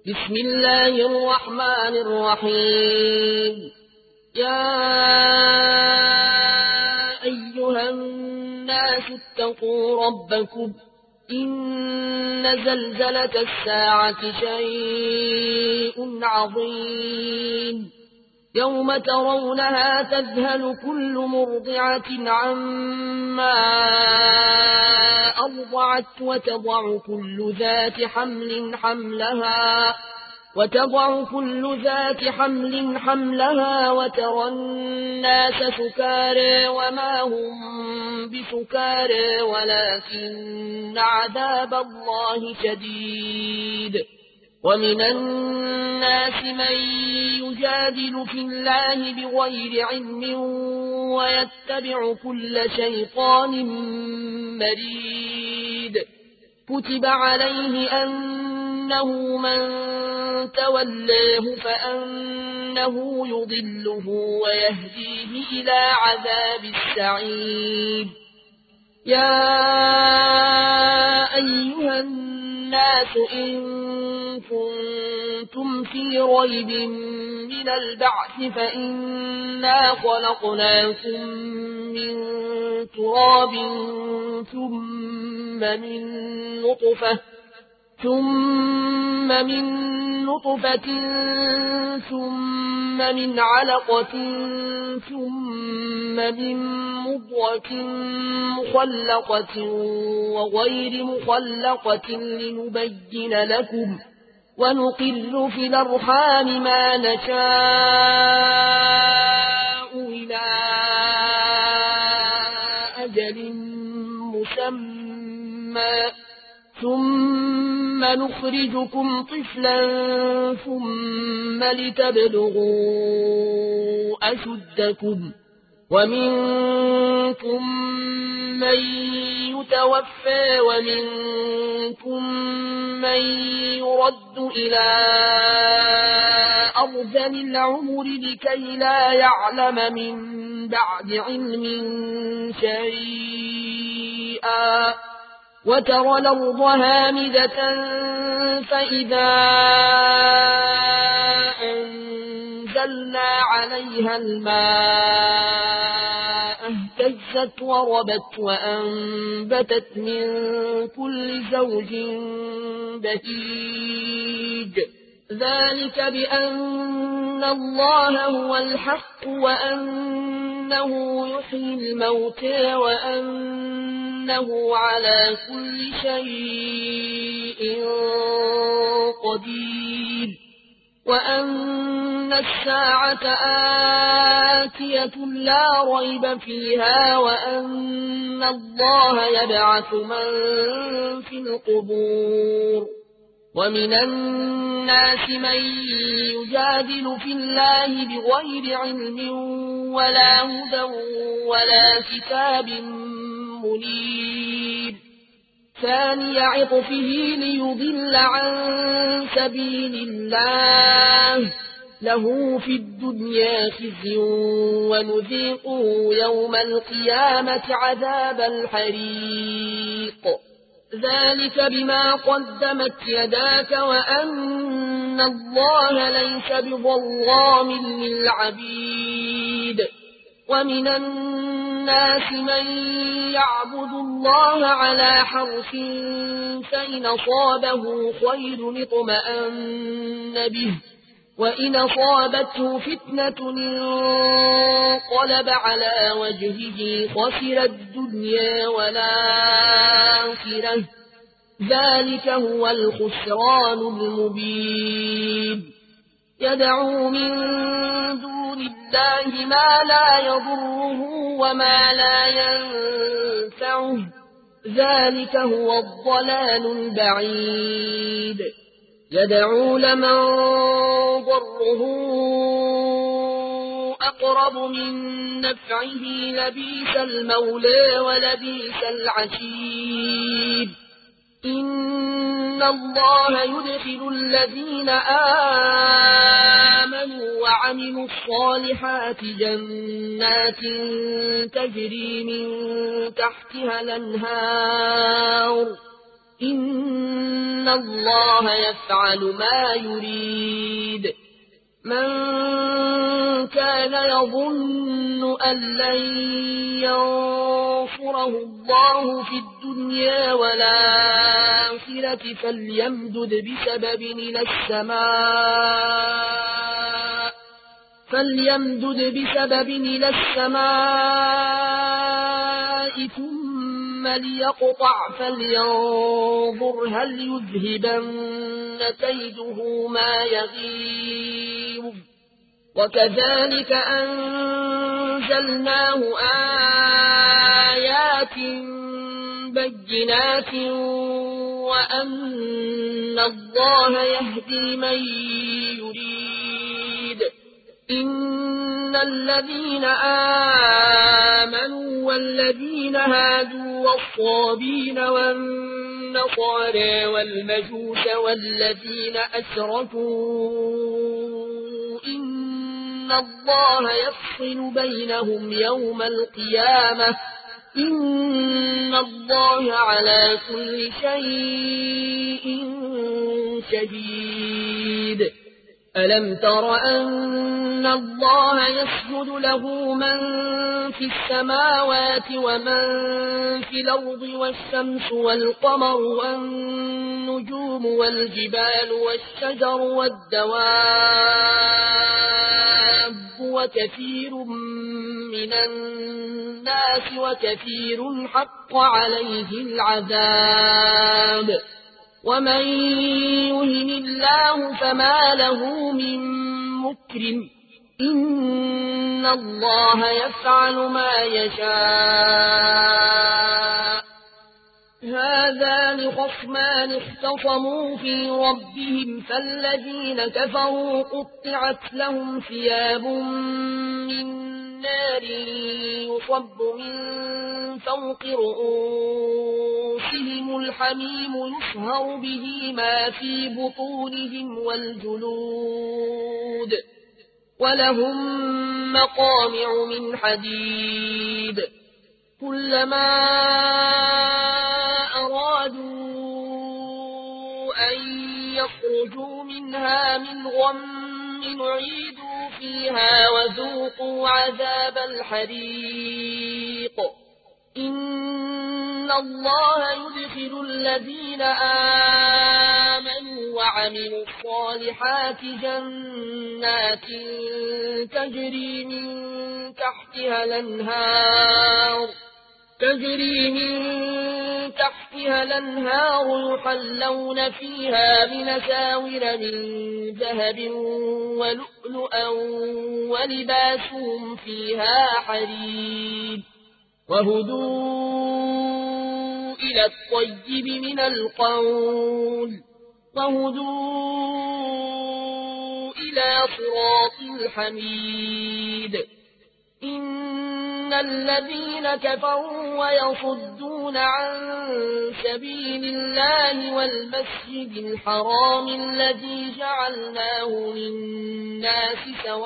بسم الله الرحمن الرحيم. يا أيها الناس اتقوا ربكم إن زلزلة الساعة شيء عظيم يوم ترونها تذهل كل مرضعة عما أرضعت وتضع كل ذات حمل حملها وترى الناس سكارى وما هم بسكارى ولكن عذاب الله شديد. ومن الناس من يجادل في الله بغير علم ويتبع كل شيطان مريد. كتب عليه أنه من تولاه فأنه يضله ويهديه إلى عذاب السعير. يا أيها الناس إن كنتم في ريب من البعث فإنا خلقناكم من تراب ثم من نطفة ثم من علقة ثم من مضغة مخلقة وغير مخلقة لنبين لكم ونقر في الأرحام ما نشاء إلى أجل مسمى ثم نخرجكم طفلا ثم لتبلغوا أشدكم ومنكم من يتوفى ومنكم من يرد إلى أرذل العمر لكي لا يعلم من بعد علم شيئا. وترى الأرض هامدة فإذا أنزلنا عليها الماء اهتزت وربت وأنبتت من كل زوج بهيج. ذلك بأن الله هو الحق وأنه يحيي الموتى وأنه على كل شيء قدير وأن الساعة آتية لا ريب فيها وأن الله يبعث من في القبور. ومن الناس من يجادل في الله بغير علم ولا هدى ولا كتاب منير. ثاني عطفه ليضل عن سبيل الله له في الدنيا خزي ونذيقه يوم القيامة عذاب الحريق. ذلك بما قدمت يداك وأن الله ليس بظلام للعبيد. ومن الناس من يعبد الله على حرف فإن أصابه خير اطمأن به وإن أصابته فتنة انقلب على وجهه خسر الدنيا والآخرة. ذلك هو الخسران المبين. يدعو من دون الله ما لا يضره وما لا ينفعه. ذلك هو الضلال البعيد. يدعو لمن ضره أقرب من نفعه لبئس المولى ولبئس العشير. إن الله يدخل الذين آمنوا وعملوا الصالحات جنات تجري من تحتها الأنهار إن الله يفعل ما يريد من كان يظن أن لن ينصره الله في الدنيا والآخرة فليمدد بسبب إلى السماء ثم ليقطع فلينظر هل يذهبن كيده ما يغيظ وكذلك أنزلناه آيات بينات وأن الله يهدي من يريد إن الذين آمنوا والذين هادوا والصابين والنصارى والمجوس والذين أشركوا إن الله يفصل بينهم يوم القيامة إن الله على كل شيء شهيد ألم تر أن الله يسجد له من في السماوات ومن في الأرض والشمس والقمر والنجوم والجبال والشجر والدواب وكثير من الناس وكثير حق عليه العذاب ومن يهن الله فما له من مكرم إن الله يفعل ما يشاء هذان خصمان اختصموا في ربهم فالذين كفروا قطعت لهم ثياب من نار يصب من فوق رؤوسهم الحميم يصهر به ما في بطونهم والجلود ولهم مقامع من حديد كلما أرادوا أن يخرجوا منها من غم نعيدوا فيها وذوقوا عذاب الحريق إن الله يدخل الذين آمنوا وعملوا الصالحات جنات تجري من تحتها الأنهار يحلون فيها من أساور من ذهب ولؤلؤا ولباسهم فيها حرير وهدوا إلى الطيب من القول وهدوا إلى صراط الحميد إن الذين كفروا ويصدون عن سبيل الله والمسجد الحرام الذي جعلناه للناس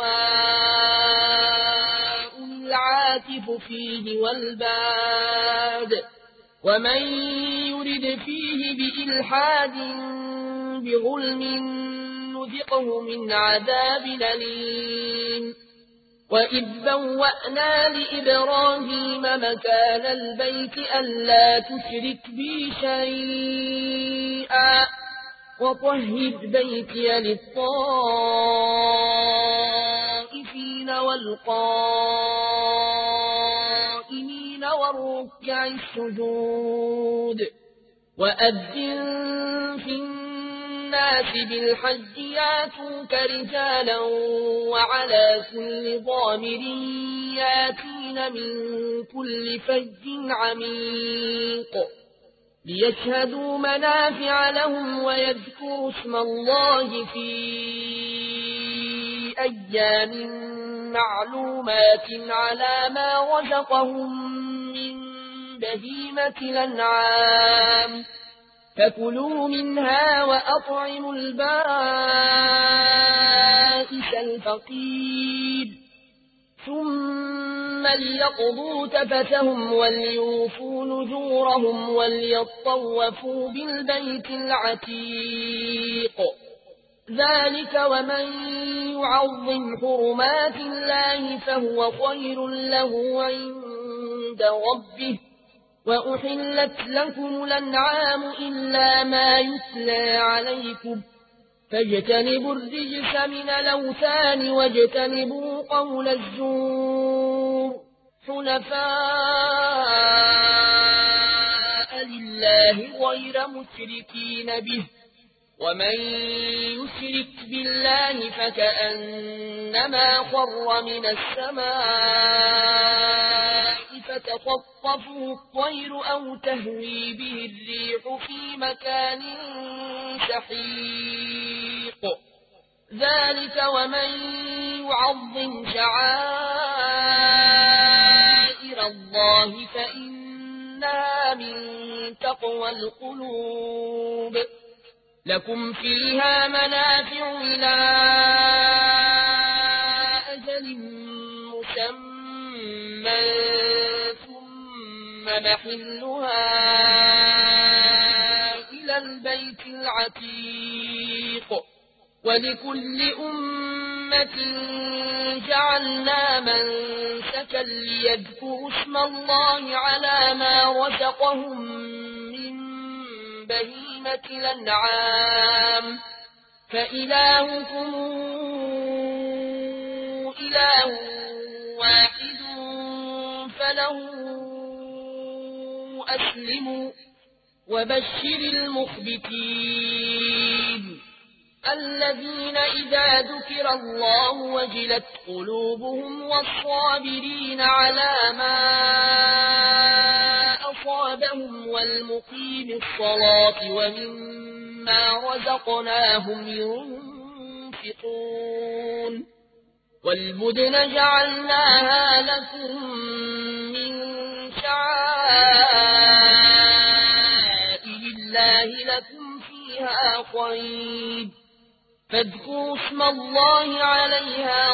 سواء العاكف فيه والباد ومن يرد فيه بإلحاد بظلم نذقه من عذاب أليم وإذ بوأنا لإبراهيم مكان البيت ألا تشرك بي شيئا وطهر بيتي للطائفين والقائمين والركع السجود وأذن في الناس بالحج ياتوك رجالا وعلى كل ضامر ياتين من كل فج عميق ليشهدوا منافع لهم ويذكروا اسم الله في أيام معلومات على ما رزقهم من بهيمة الأنعام فكلوا منها وأطعموا البائس الفقير ثم فليقضوا تفتهم وليوفوا نذورهم وليطوفوا بالبيت العتيق ذلك ومن يعظم حرمات الله فهو خير له عند ربه وأحلت لكم الأنعام إلا ما يتلى عليكم فاجتنبوا الرجس من الأوثان واجتنبوا قول الزور حنفاء لله غير مشركين به ومن يشرك بالله فكأنما خر من السماء فتخطفه الطير أو تهوي به الريح في مكان سحيق ذلك ومن يعظم شعائر الله فإنها من تقوى القلوب لكم فيها منافع إلى أجل مسمى ثم محلها إلى البيت العتيق ولكل أمة جعلنا منسكا ليذكروا اسم الله على ما رزقهم من بهيمة الأنعام فإلهكم إله واحد فله أسلموا وبشر المخبتين الذين إذا ذكر الله وجلت قلوبهم والصابرين على ما أصابهم والمقيم الصلاة ومما رزقناهم ينفقون والبدن جعلناها لكم من شعائر الله لكم فيها خير فاذكروا اسم الله عليها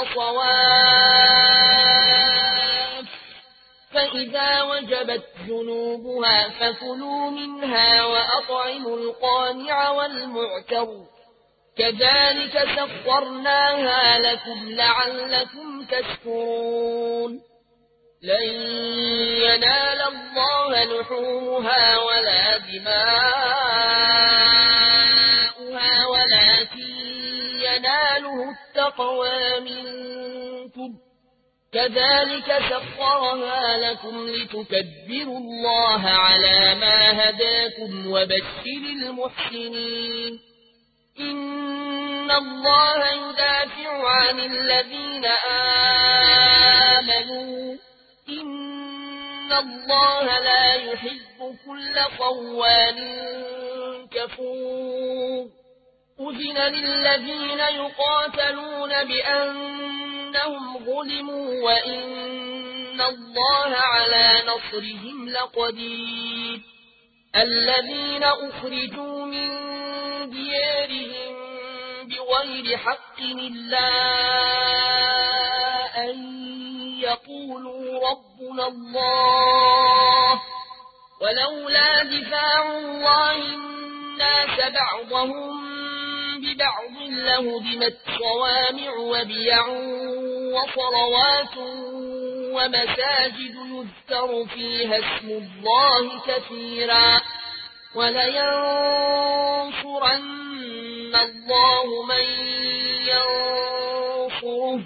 صواف فإذا وجبت جنوبها فكلوا منها وأطعموا القانع والمعتر كذلك سخرناها لكم لعلكم تشكرون لن ينال الله لحومها ولا دماؤها ولكن يناله التقوى منكم كذلك سخرها لكم لتكبروا الله على ما هداكم وبشر المحسنين إن الله يدافع عن الذين آمنوا إن الله لا يحب كل خوان كفور أذن للذين يقاتلون بأنهم ظلموا وإن الله على نصرهم لقدير الذين أخرجوا من ديارهم بغير حق إلا أن يقولوا ربنا الله ولولا دفاع الله الناس بعضهم ببعض لهدمت صوامع وبيع وصلوات ومساجد يذكر فيها اسم الله كثيرا ولينصرن الله من ينصره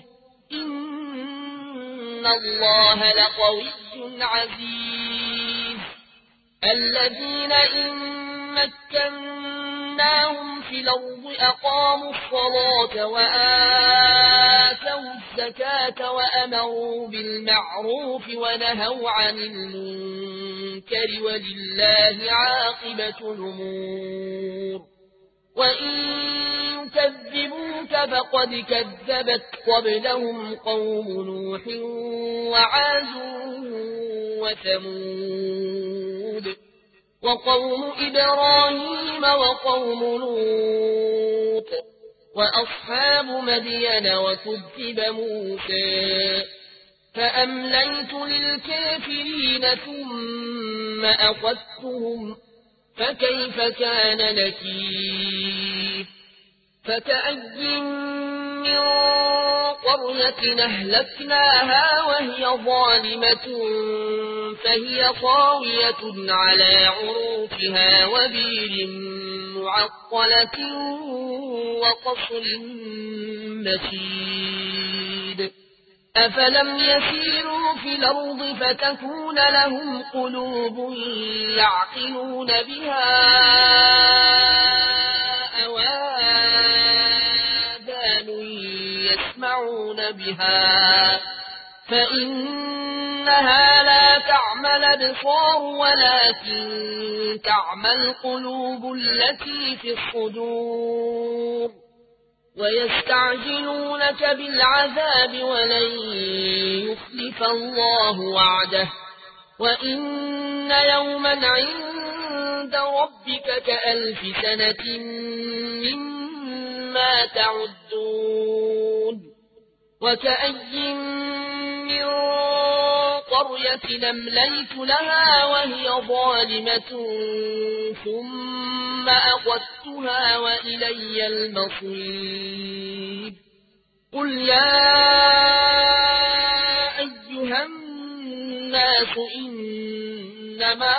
إن الله لقوي عزيز الذين إن مكناهم في الأرض أقاموا الصلاة وآتوا الزكاة وأمروا بالمعروف ونهوا عن المنكر ولله عاقبة الأمور وإن يكذبوك فقد كذبت قبلهم قوم نوح وعاد وثمود وقوم إبراهيم وقوم لوط وأصحاب مدين وكذب موسى فأمليت للكافرين ثم أخذتهم فكيف كان نكير فكأي من قرية أهلكناها وهي ظالمة فهي خاوية على عروشها وبير معطلة وقصر مشيد أفلم يسيروا في الأرض فتكون لهم قلوب يعقلون بها أو آذان يسمعون بها فإنها لا تعمى الأبصار ولكن تعمى القلوب التي في الصدور ويستعجلونك بالعذاب ولن يخلف الله وعده وإن يوما عند ربك كألف سنة مما تعدون وكأي من قرية أمليت لها وهي ظالمة ثم أخذتها وإلي المصير قل يا أيها الناس إنما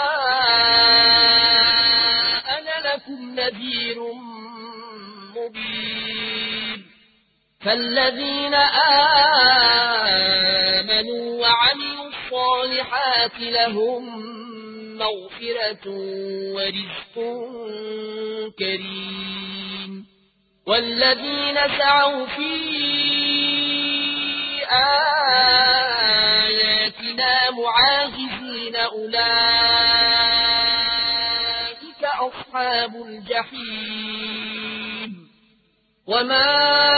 أنا لكم نذير مبين فالذين آمنوا وعملوا الصالحات لهم مغفرة ورزق كريم والذين سعوا في آياتنا معاجزين أولئك أصحاب الجحيم وما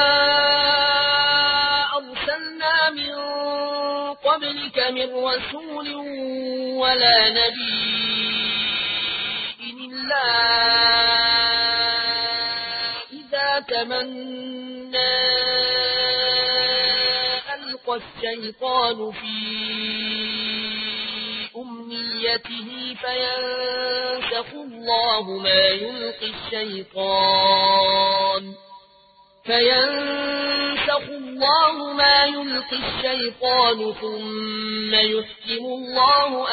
أرسلنا من قبلك من رسول ولا نبي إلا إذا تمنى ألقى الشيطان في أمنيته فينسخ الله ما يلقي الشيطان ثم يحكم الله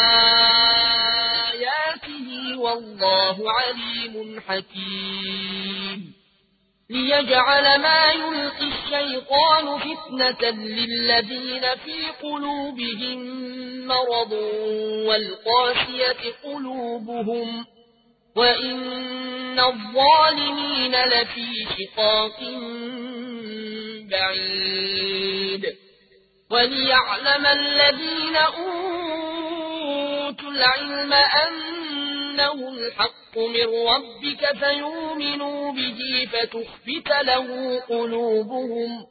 آياته والله عليم حكيم ليجعل ما يلقي الشيطان فتنة للذين في قلوبهم مرض والقاسية قلوبهم وإن الظالمين لفي شقاق بعيد وليعلم الذين أوتوا العلم أنه الحق من ربك فيؤمنوا به فتخبت له قلوبهم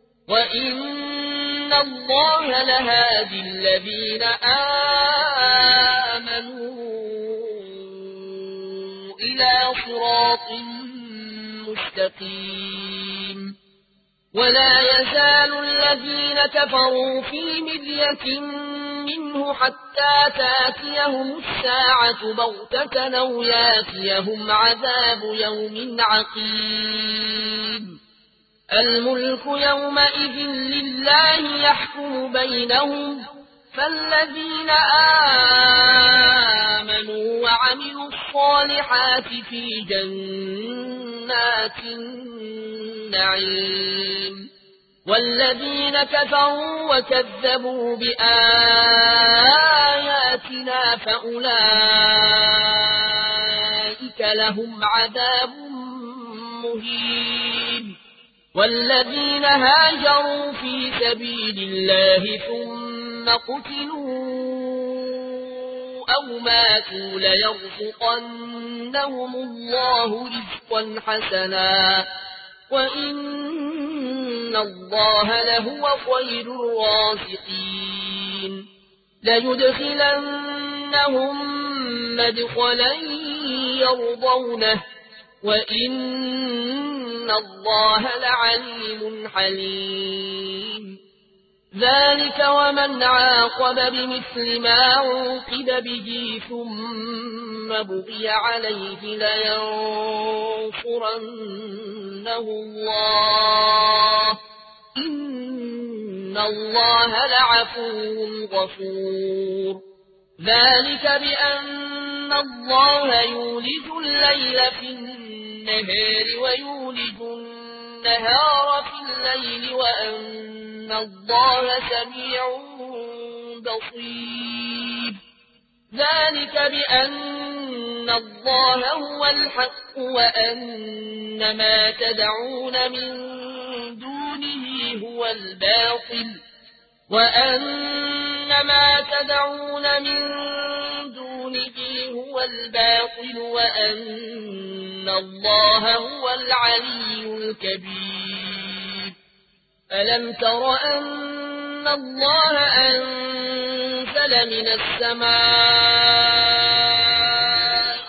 وإن الله لهادي الذين آمنوا إلى صراط مستقيم ولا يزال الذين كفروا في مرية منه حتى تأتيهم الساعة بغتة أو يأتيهم عذاب يوم عقيم الملك يومئذ لله يحكم بينهم فالذين آمنوا وعملوا الصالحات في جنات النعيم والذين كفروا وكذبوا بآياتنا فأولئك لهم عذاب مهين والذين هاجروا في سبيل الله ثم قتلوا أو ماتوا ليرزقنهم الله رزقا حسنا وإن الله لهو خير الرازقين ليدخلنهم مدخلا يرضونه وإن الله لعليم حليم ذلك ومن عاقب بمثل ما عوقب به ثم بغي عليه لينصرنه الله إن الله لعفو غفور ذلك بأن الله يولج الليل في النهار ويولج النهار في الليل وأن الله سميع بصير ذلك بأن الله هو الحق وأن ما تدعون من دونه هو الباطل وأن الله هو العلي الكبير ألم تر أن الله أنزل من السماء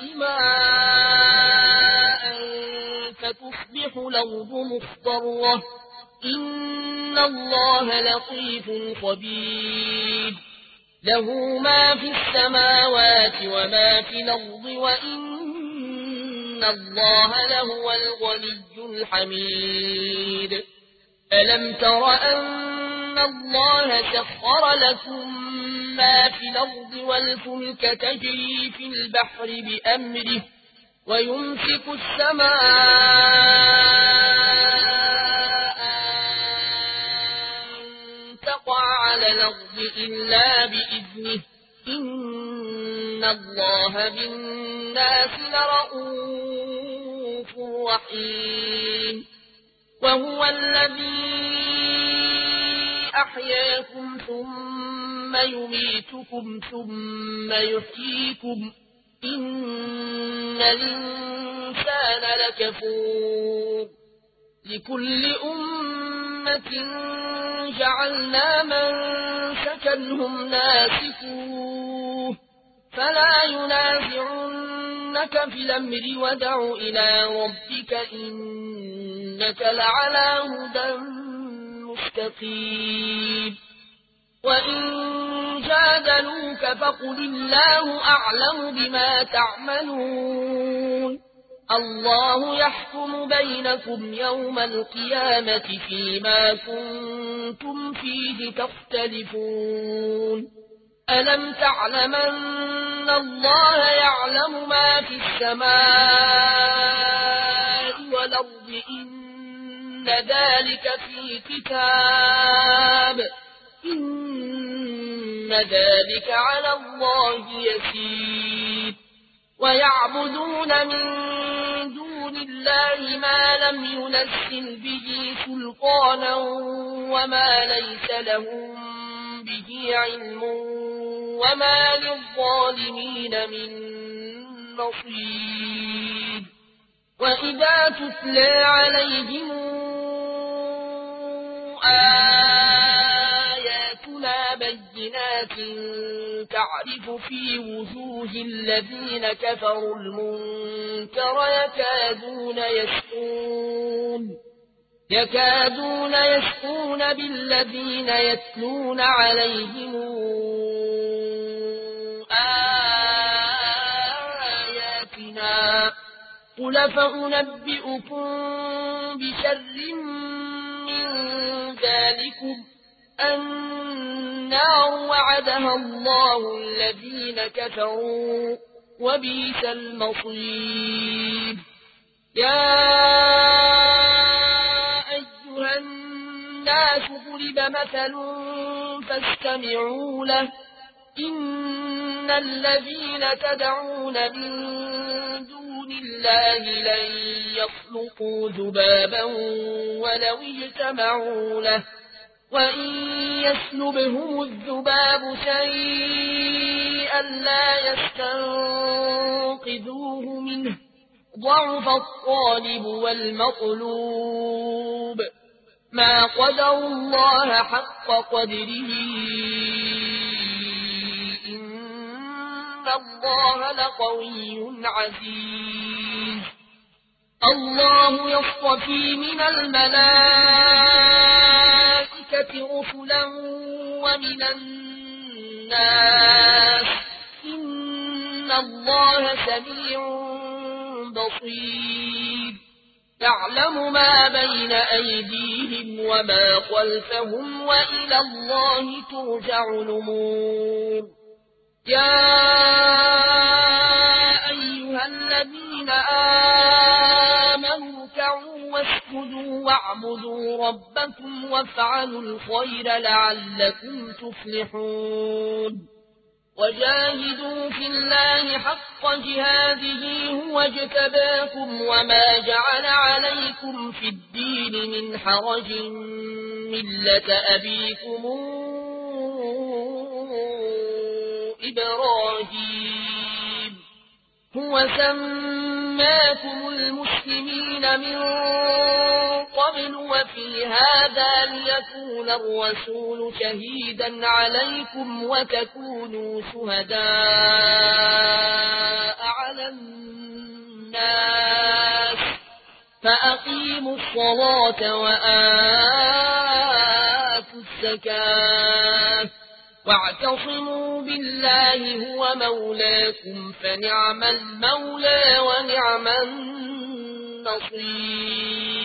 ماء فتصبح الأرض مخضرة إن الله لطيف خبير له ما في السماوات وما في الأرض وإن الله لهو الغني الحميد ألم تر أن الله سخر لكم ما في الأرض والفلك تجري في البحر بأمره ويمسك السماء أن تقع على الأرض إلا بإذنه إن الله بالناس لرءوف رحيم وهو الذي أحياكم ثم يميتكم ثم يحييكم إن الإنسان لكفور لكل أمة جعلنا منسكا هم ناسكوه فلا ينازعنك في الأمر ودع إلى ربك إنك لعلى هدى مستقيم وإن جادلوك فقل الله أعلم بما تعملون الله يحكم بينكم يوم القيامة فيما كنتم فيه تختلفون ألم تعلم أن الله يعلم ما في السماء والأرض إن ذلك في كتاب إن ذلك على الله يسير ويعبدون من دون الله ما لم ينزل به سلطانا وما ليس لهم به علم وما للظالمين من نصير وإذا تتلى عليهم آياتنا بينات تعرف في وجوه الذين كفروا المنكر يكادون يسقون بالذين يتلون عليهم آياتنا قل فأنبئكم بشر من ذلكم النار وعدها الله الذين كفروا وبئس المصير يا أيها الناس ضرب مثل فاستمعوا له إن الذين تدعون من دون الله لن يخلقوا ذبابا ولو اجتمعوا له وإن يسلبهم الذباب شيئا لا يستنقذوه منه ضعف الطالب والمطلوب ما قدروا الله حق قدره إن الله لقوي عزيز الله يصطفي من الملائكة رسلا من الناس إن الله سميع بصير يعلم ما بين أيديهم وما خلفهم وإلى الله ترجع الأمور يا أيها الذين آمنوا اركعوا واسجدوا واعبدوا ربكم وافعلوا الخير لعلكم تفلحون وجاهدوا في الله حق جهاده هو اجتباكم وما جعل عليكم في الدين من حرج ملة أبيكم إبراهيم هو سماكم المسلمين من قبل وفي هذا ليكون الرسول شهيدا عليكم وتكونوا شهداء على الناس فأقيموا الصلاة وآتوا الزكاة واعتصموا بالله هو مولاكم فنعم المولى ونعم النصير